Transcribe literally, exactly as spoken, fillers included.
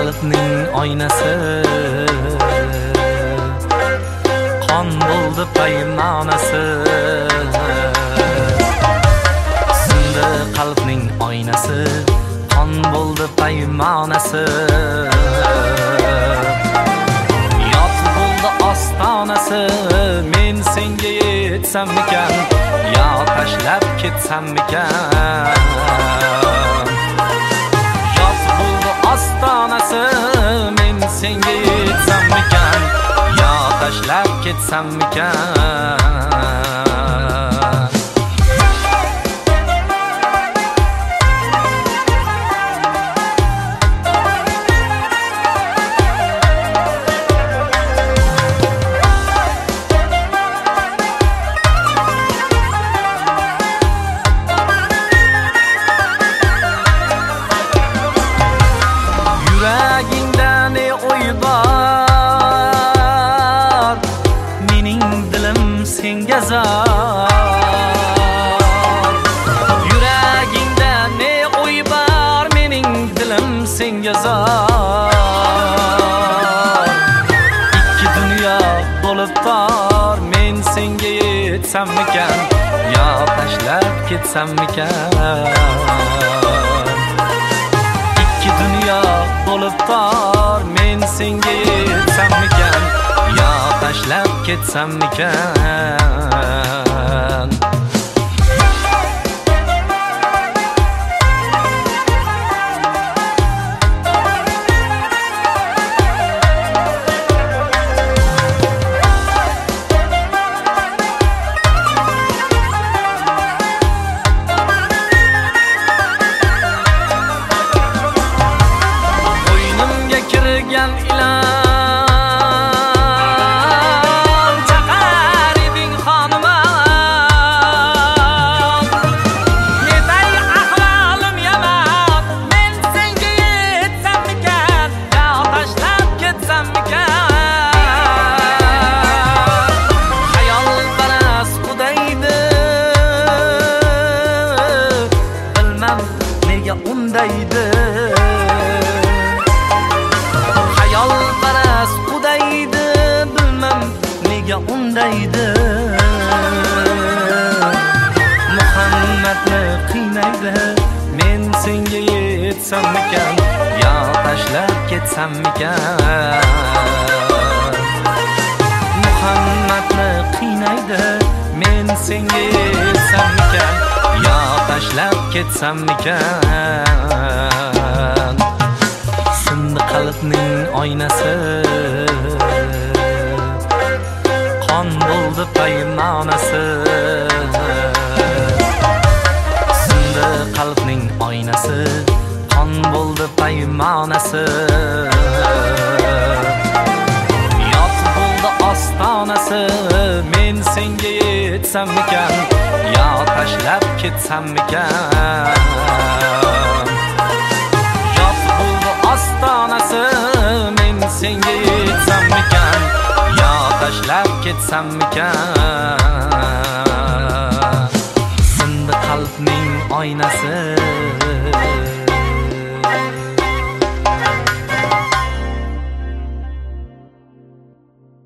qalbning oynasi qon bo'ldi paymonasi. Sindi qalbning oynasi qon bo'ldi paymonasi. Yot bo'ldi ostonasi, men senga yetsammikan yo tashlab ketsammikan. Yot bo'ldi ostonasi, men senga yetsammikan yo tashlab ketsammikan. Senga zor, yuragingda ne o'y bor, mening dilim senga zor. Ikki dunyo bo'lib tor, men senga yetsammikan yo tashlab ketsammikan. Ikki dunyo bo'lib tor, men senga yetsammikan yo tashlab ketsammikan. Bo'ynimga kirgan ilon undaydi. Xayol paras qudaydi, bilmam nega undaydi. Muhammadni qiynaydi, men senga yetsammikan yo tashlab ketsammikan. Muhammadni qiynaydi, men senga yetsammikan yo tashlab ketsammikan. Sindi qalbning oynasi qon bo'ldi paymonasi. Sindi qalbning oynasi qon bo'ldi paymonasi. Yot bo'ldi ostonasi, men senga yetsammikan yo tashlab ketsammikan. Yot bo'ldi ostonasi, men senga yetsammikan yo tashlab ketsammikan. Sindi qalbning oynasi